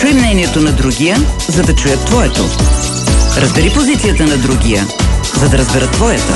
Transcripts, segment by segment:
Чуй мнението на другия, за да чуят твоето. Разбери позицията на другия, за да разберат твоята.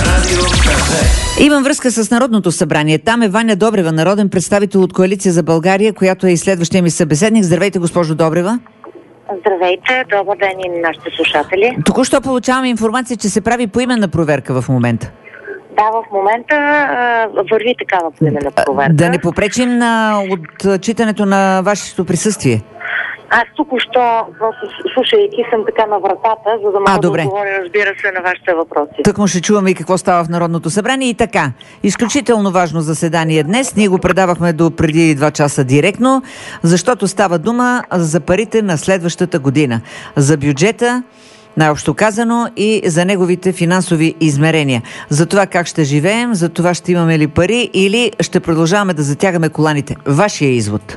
Имам връзка с Народното събрание. Там е Ваня Добрева, народен представител от Коалиция за България, която е и следващия ми събеседник. Здравейте, госпожо Добрева. Здравейте, добър ден и на нашите слушатели. Току-що получаваме информация, че се прави поименна проверка в момента. Да, в момента върви такава поименна проверка. Да не попречим на отчитането на вашето присъствие. Аз току-що, слушайки, съм така на вратата, за да мога да отговоря, разбира се, на вашите въпроси. Тъкмо ще чуваме и какво става в Народното събрание. И така, изключително важно заседание днес. Ние го предавахме до преди 2 часа директно, защото става дума за парите на следващата година. За бюджета, най-общо казано, и за неговите финансови измерения. За това как ще живеем, за това ще имаме ли пари или ще продължаваме да затягаме коланите. Вашия извод?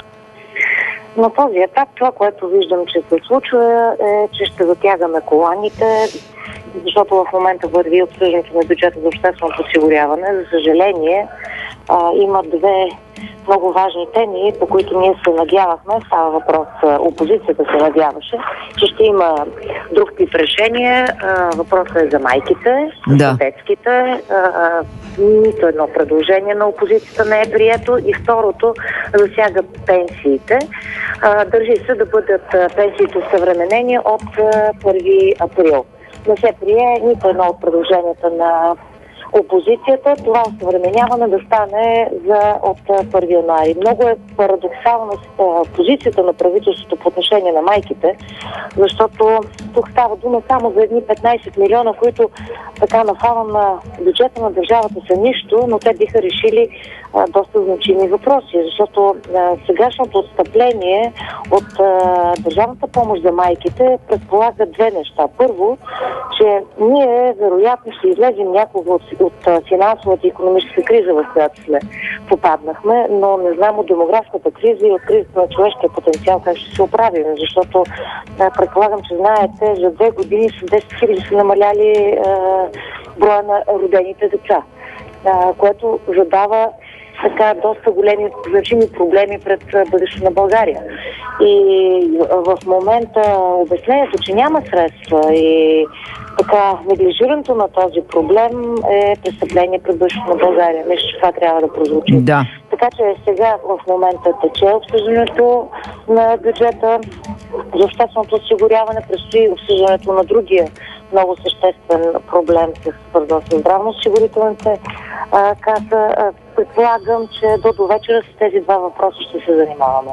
На този етап това, което виждам, че се случва, е, че ще затягаме коланите, защото в момента върви обсъждането на бюджета за общественото осигуряване. За съжаление, има 2 много важни теми, по които ние се надявахме. Става въпрос, опозицията се надяваше, че ще има друг тип решение. Въпросът е за майките, за детските. Нито едно предложение на опозицията не е прието. И второто засяга пенсиите. Държи се да бъдат пенсиите осъвременени от 1 април. Не се прие нито едно от предложенията на опозицията, това осъвременяване да стане от 1 януари. Много е парадоксална позицията на правителството по отношение на майките, защото тук става дума само за едни 15 милиона, които така на фона на бюджета на държавата са нищо, но те биха решили доста значими въпроси, защото сегашното отстъпление от държавната помощ за майките предполага 2 неща. Първо, че ние вероятно ще излезем някога от финансовата и икономическа криза, в която сме попаднахме, но не знам от демографската криза и от кризата на човешкия потенциал как ще се оправим, защото предполагам, че знаете, за 2 години с 10 хиляди са намаляли броя на родените деца, което задава така доста големи, значими проблеми пред бъдещето на България. И в момента обяснението, че няма средства и така неглижирането на този проблем е престъпление пред бъдещето на България. Мисля, че това трябва да прозвучи. Да. Така че сега в момента тече обсъждането на бюджета за общественото осигуряване, предстои обсъждането на другия много съществен проблем, свързан с здравноосигурителните каса. Предполагам, че до вечера с тези 2 въпроса ще се занимаваме.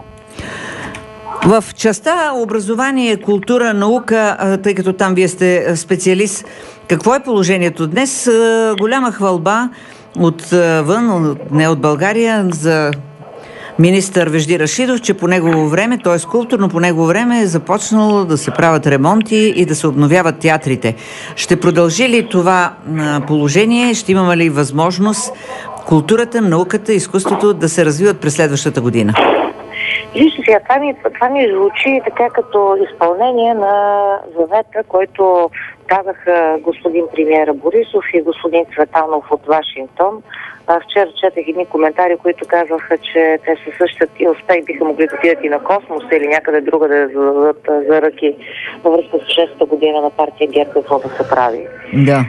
В частта образование, култура, наука, тъй като там вие сте специалист, какво е положението днес? Голяма хвалба отвън, не от България, за министър Вежди Рашидов, че по негово време, т.е. културно по негово време е започнало да се правят ремонти и да се обновяват театрите. Ще продължи ли това положение? Ще имаме ли възможност културата, науката, изкуството да се развиват през следващата година? Вижте сега, това ми звучи така като изпълнение на завета, който казаха господин премиера Борисов и господин Цветанов от Вашингтон. Вчера четах едни коментари, които казваха, че те със същия и успех биха могли да отидат и на космоса или някъде друга да зададат за ръки във връзка с 6-та година на партия ГЕРБ, какво да се прави. Да.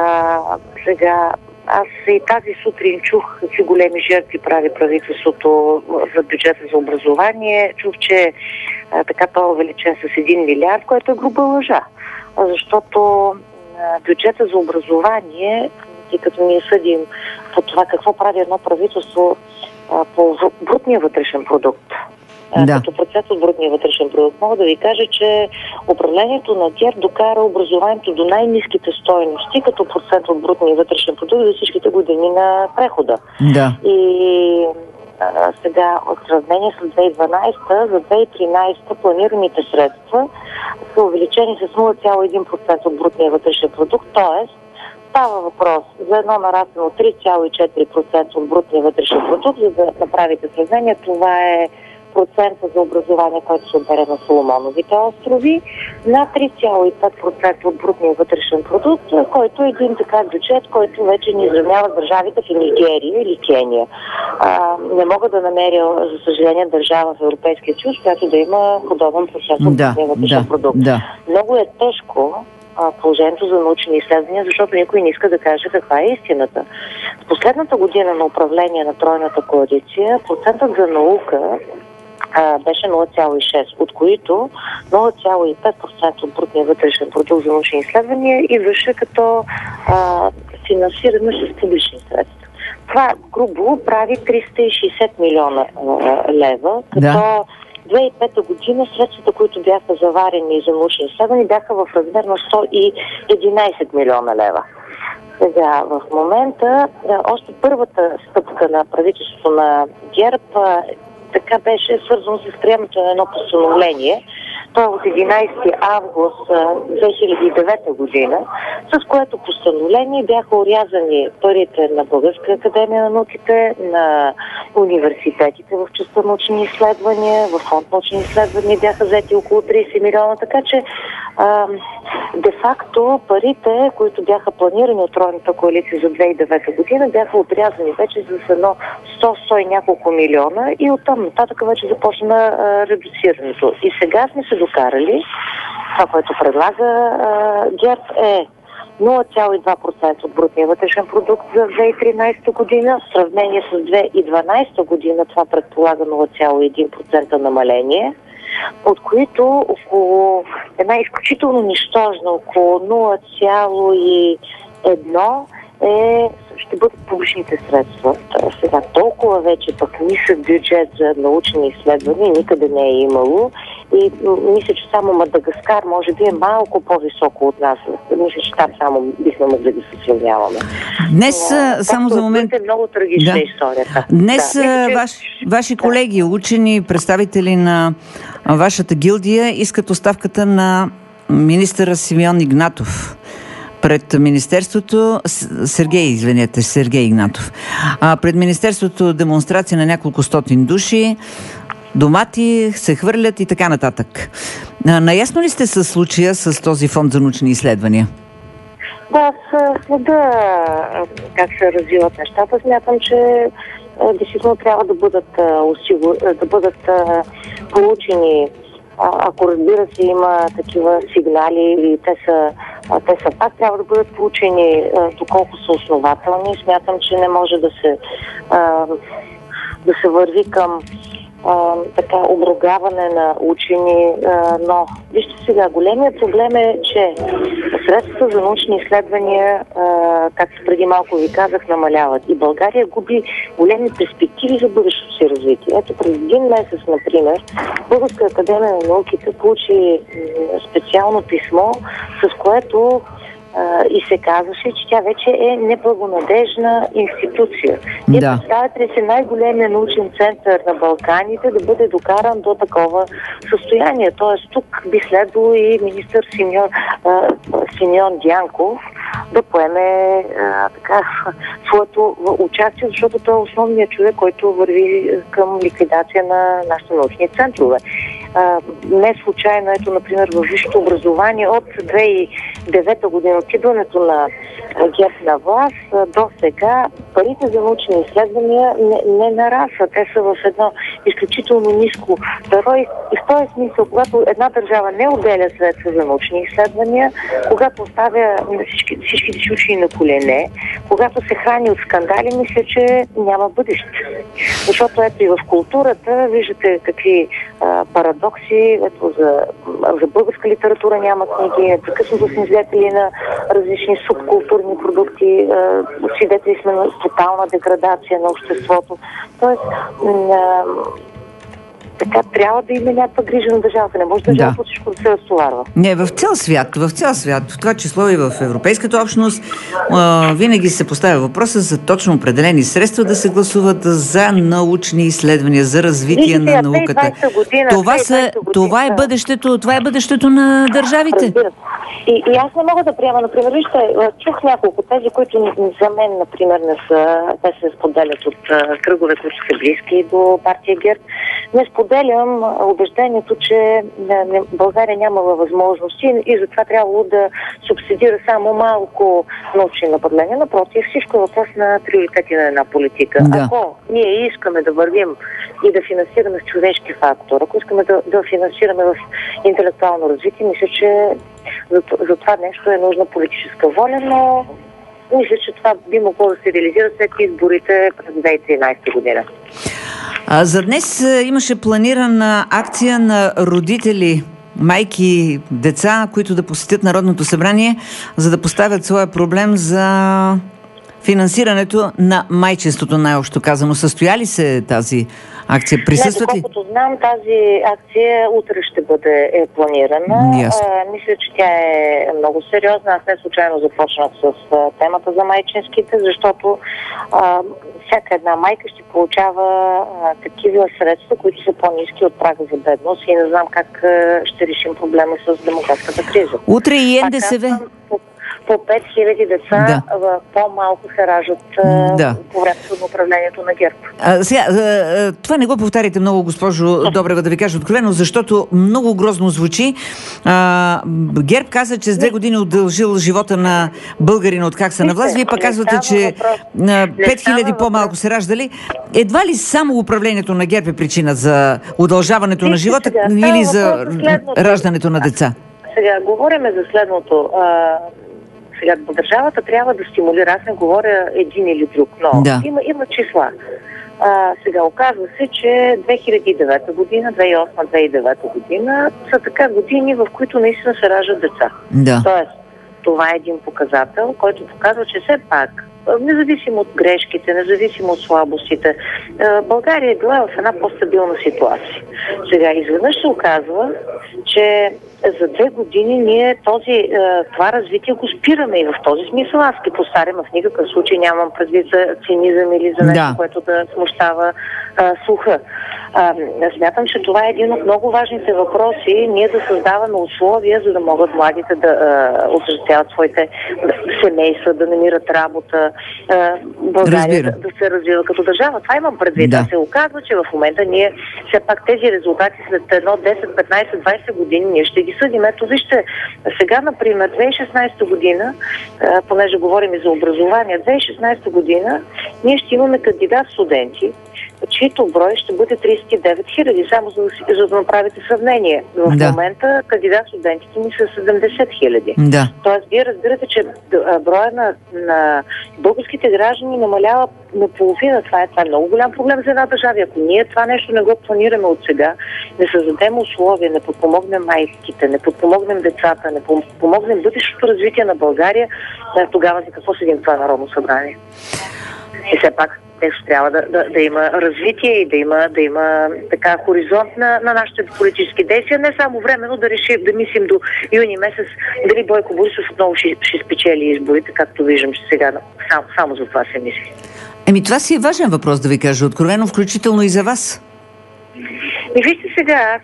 Сега, аз и тази сутрин чух какви големи жертви прави правителството за бюджета за образование. Чух, че така той е увеличен с 1 милиард, което е груба лъжа. Защото бюджета за образование, и като ние съдим по това какво прави едно правителство по брутния вътрешен продукт, като процент от брутния вътрешен продукт, мога да ви кажа, че управлението на ГЕРБ докара образованието до най-ниските стойности като процент от брутния вътрешен продукт за всичките години на прехода. Да. И сега, от сравнение с 2012, за 2013 планираните средства са увеличени с 0,1% от брутния вътрешен продукт, т.е. става въпрос за едно нарастване от 3,4% от брутния вътрешен продукт. За да направите сравнение, това е за образование, който се отбере на Соломоновите острови, на 3,5% от брутния вътрешен продукт, който е един така бюджет, който вече ни изравнява държавите в Нигерия или Кения. Не мога да намеря, за съжаление, държава в Европейския съюз, която да има подобен процент от брутния вътрешен продукт. Много е тежко положението за научни изследвания, защото никой не иска да каже каква е истината. В последната година на управление на Тройната коалиция процентът за наука беше 0,6, от които 0,5% от брутния вътрешен продукт за научни изследвания идваше като финансиране с публични средства. Това грубо прави 360 милиона лева, като 2005 година средствата, които бяха заварени за научни изследвания, бяха в размер на 111 милиона лева. Сега, в момента, още първата стъпка на правителството на ГЕРБ така беше свързано с приемането на едно постановление. То е от 11 август 2009 година, с което постановление бяха орязани парите на Българска академия на науките, на университетите в частта научни изследвания, в фонд научни изследвания бяха взети около 30 милиона, така че де-факто парите, които бяха планирани от Тройната коалиция за 2009 година, бяха отрязани вече с едно 100 и няколко милиона и оттам нататък вече започна редуцирането. И сега сме се докарали, това, което предлага ГЕРБ е 0,2% от брутния вътрешен продукт за 2013 година. В сравнение с 2012 година това предполага 0,1% намаление, от които около една изключително нищожна, около 0,1% ще бъдат публичните средства. Сега толкова вече пък нисък бюджет за научни изследвания никъде не е имало и мисля, че само Мадагаскар може би е малко по-високо от нас. Мисля, че там само бихме могли да се сравняваме. Днес, само за момент... е много трагична историята. Днес ваши колеги, учени, представители на вашата гилдия искат оставката на министъра Симеон Игнатов пред Министерството, Сергей Игнатов. Пред Министерството демонстрация на няколко стотин души, домати се хвърлят и така нататък. Наясно ли сте със случая с този фонд за научни изследвания? Да, следа как се развиват нещата. Смятам, че действително трябва да бъдат получени, ако разбира се има такива сигнали и те са пак трябва да бъдат получени доколко са основателни. Смятам, че не може да се върви към така обругаване на учени, но вижте сега, големият проблем е, че средствата за научни изследвания, както преди малко ви казах, намаляват и България губи големи перспективи за бъдещото си развитие. Ето през един месец, например, Българска академия на науките получи специално писмо, с което и се казваше, че тя вече е неблагонадежна институция. И представете ли се най-големия научен център на Балканите да бъде докаран до такова състояние. Тоест тук би следвало и министър Симеон Дянков да поеме своето участие, защото той е основният човек, който върви към ликвидация на нашите научни центрове. Не случайно, ето, например, във висшето образование от 2009 година, от идването на ГЕРБ на власт до сега, парите за научни изследвания не нарастват. Те са в едно изключително ниско перо и в този смисъл, когато една държава не отделя средства за научни изследвания, когато оставя всичките си учени на колене, когато се храни от скандали, мисля, че няма бъдеще. Защото ето и в културата виждате какви парадокси, ето за българска литература няма книги, непрекъснато сме свидетели на различни субкултурни продукти, свидетели сме на тотална деградация на обществото. Тоест, така трябва да има някаква грижа на държавата. Не може държавата всичко да се разтоварва. Не, в цял свят, в това число и в Европейската общност, винаги се поставя въпроса за точно определени средства да се гласуват за научни изследвания, за развитие на науката. Това е бъдещето на държавите. Разбира. И аз не мога да приема, например, вижте, чух няколко тези, които за мен, например, те се споделят от кръгове, които са близки до партия ГЕРБ. Не споделям убеждението, че България нямала възможности и затова трябвало да субсидира само малко научни направления. Напротив, всичко е въпрос на приоритети на една политика. Да. Ако ние искаме да вървим и да финансираме в човешки фактор, ако искаме да финансираме в интелектуално развитие, мисля, че за това нещо е нужна политическа воля, но мисля, че това би могло да се реализира след изборите през 2013 година. За днес имаше планирана акция на родители, майки, деца, които да посетят Народното събрание, за да поставят своя проблем за финансирането на майчинството, най-общо казано. Състоя ли се тази акция? Присъстват ли? Доколкото знам, тази акция утре ще бъде планирана. Мисля, че тя е много сериозна. Аз не случайно започнах с темата за майчинските, защото всяка една майка ще получава такива средства, които са по-ниски от прага за бедност и не знам как ще решим проблема с демографската криза. Утре и НДСВ. По 5000 деца по-малко се раждат по времето на управлението на ГЕРБ. Това не го повтаряйте много, госпожо Добрева, да ви кажа откровено, защото много грозно звучи. ГЕРБ каза, че с 2 години удължил живота на българина от как са на власт. Вие пък казвате, че 5000 по-малко се раждали. Едва ли само управлението на ГЕРБ е причина за удължаването на живота или за раждането на деца? Сега говорим за следното. Сега държавата трябва да стимулира. Аз не говоря един или друг, но има числа. Сега оказва се, че 2009 година, 2008-2009 година са така години, в които наистина се раждат деца. Тоест, това е един показател, който показва, че все пак, независимо от грешките, независимо от слабостите, България е била в една по-стабилна ситуация. Сега изведнъж се оказва, че за 2 години ние това развитие го спираме и в този смисъл. Аз ги повтарям, в никакъв случай нямам предвид за цинизъм или за нещо, което да смущава слуха. Смятам, че това е един от много важните въпроси. Ние да създаваме условия, за да могат младите да осъществяват своите семейства, да намират работа, България да се развива като държава. Това имам предвид. Да се оказва, че в момента ние все пак тези резултати след 1, 10, 15, 20 години ние ще ги съдим. Ето вижте, сега, например, 2016 година, понеже говорим и за образование, 2016 година ние ще имаме кандидат студенти, чието брой ще бъде 39 000, само за да направите сравнение. В момента кандидат студентите ни са 70 000. Тоест, вие разбирате, че броя на българските граждани намалява наполовина. Това е много голям проблем за една държава. Ако ние това нещо не го планираме от сега, не създадем условия, не подпомогнем майките, не подпомогнем децата, не помогнем бъдещото развитие на България, тогава за какво седим това Народно събрание? И все пак трябва да има развитие и да има така хоризонт на нашите политически действия, не само временно да мислим до юни месец дали Бойко Борисов отново ще спечели изборите, както виждам, че сега само за това се мисли. Това си е важен въпрос, да ви кажа откровено, включително и за вас. И вижте сега,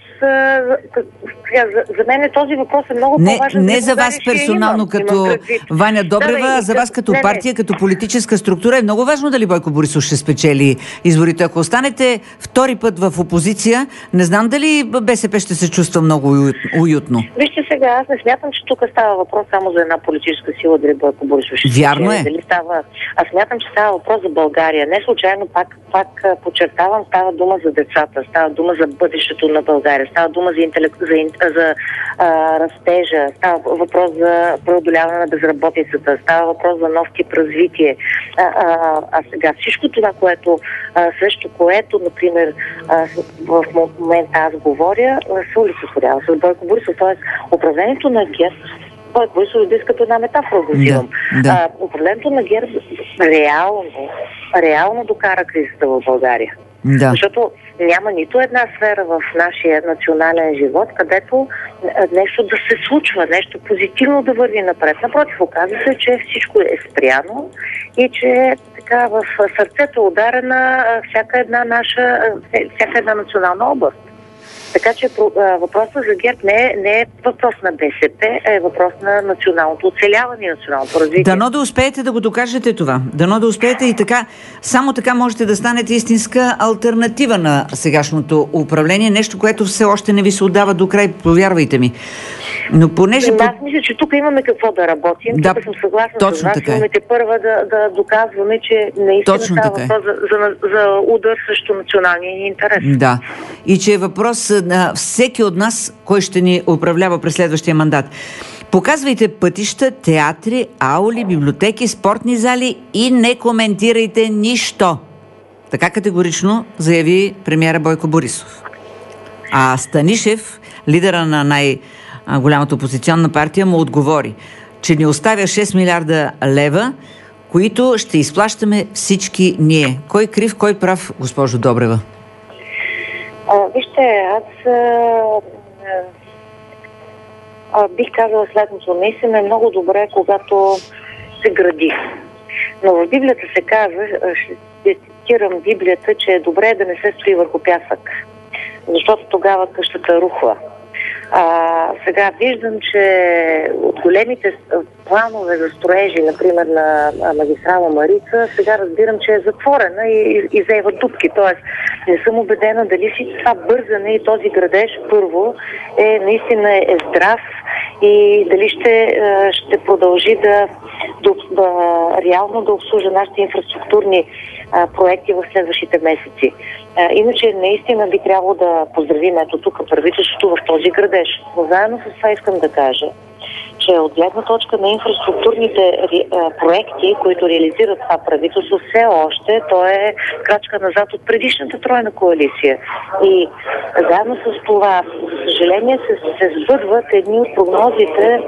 за мен този въпрос е много по-важен. Не за вас персонално като Ваня Добрева, а за вас като партия, като политическа структура е много важно дали Бойко Борисов ще спечели изборите. Ако останете втори път в опозиция, не знам дали БСП ще се чувства много уютно. Вижте сега, аз не смятам, че тук става въпрос само за една политическа сила, дали Бойко Борисов ще спечели. Вярно е. Аз смятам, че става въпрос за България. Не случайно, пак подчертавам, става дума за децата, става дума за бъдещето на България, става дума за растежа, става въпрос за преодоляване на безработицата, става въпрос за нов тип развитие. А сега всичко това, срещу което, например, в момента аз говоря, се олицетворява с Бойко Борисов. Тоест, управлението на ГЕРБ, Бойко Борисов да иска една метафора го взимам. Управлението на ГЕРБ реално докара кризата в България. Защото няма нито една сфера в нашия национален живот, където нещо да се случва, нещо позитивно да върви напред. Напротив, оказва се, че всичко е спряно и че така в сърцето ударена всяка една национална област. Така че въпросът за ГЕРБ не е въпрос на БСП, а е въпрос на националното оцеляване и националното развитие. Дано да успеете да го докажете това. Дано да успеете и така, само така можете да станете истинска алтернатива на сегашното управление. Нещо, което все още не ви се отдава до край, повярвайте ми. Но понеже... Аз мисля, че тук имаме какво да работим. Да, тук съм съгласна с вас. така Имаме първа да доказваме, че наистина става въпрос за удар срещу националния ни интерес. Да. И че е въпрос на всеки от нас, кой ще ни управлява през следващия мандат. Показвайте пътища, театри, аули, библиотеки, спортни зали и не коментирайте нищо. Така категорично заяви премиера Бойко Борисов. А Станишев, лидера на най-голямата опозиционна партия, му отговори, че ни оставя 6 милиарда лева, които ще изплащаме всички ние. Кой крив, кой прав, госпожо Добрева? Вижте, аз бих казала следното. Наистина е много добре, когато се гради. Но в Библията се казва, ще цитирам Библията, че е добре да не се стои върху пясък, защото тогава къщата рухва. Сега виждам, че от големите планове за строежи, например на магистрала Марица, сега разбирам, че е затворена и заева дупки. Тоест, не съм убедена дали си това бързане и този градеж първо наистина е здрав и дали ще продължи да реално да обслужа нашите инфраструктурни проекти в следващите месеци. Иначе наистина би трябвало да поздравим ето тук правителството в този градеж. Но заедно с това искам да кажа, че от гледна точка на инфраструктурните проекти, които реализират това правителство, все още то е крачка назад от предишната тройна коалиция. И заедно с това, за съжаление, се сбъдват едни от прогнозите,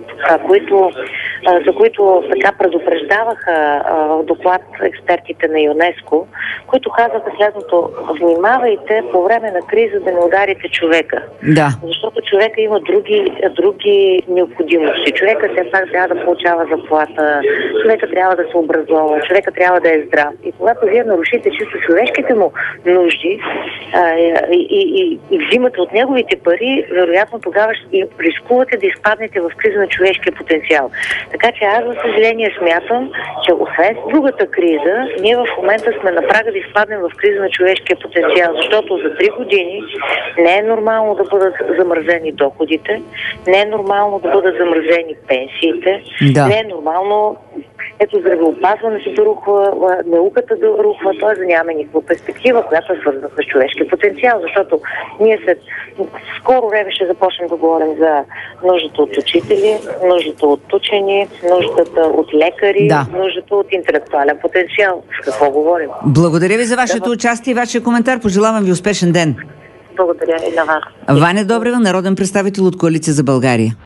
за които така предупреждаваха доклад експертите на ЮНЕСКО, които казаха следното: внимавайте по време на криза да не ударите човека. Да. Защото човека има други необходимости. Човека все пак трябва да получава заплата, човека трябва да се образова, човека трябва да е здрав. И когато вие нарушите чисто човешките му нужди и взимате от неговите пари, вероятно тогава рискувате да изпаднете в криза на човешкия потенциал. Така че аз, за съжаление, смятам, че освен другата криза, ние в момента сме на прага да изпаднем в криза на човешкия потенциал, защото за 3 години не е нормално да бъдат замразени доходите, не е нормално да бъдат замразени пенсиите, не е нормално здравеопазването да рухва, науката да рухва, т.е. нямаме никаква перспектива, която е свързана с човешкия потенциал, защото ние скоро време ще започнем да говорим за нуждата от учители, нуждата от учени, нуждата от лекари, нуждата от интелектуален потенциал. С какво говорим? Благодаря ви за вашето участие и вашия коментар. Пожелавам ви успешен ден. Благодаря и на вас. Ваня Добрева, народен представител от Коалиция за България.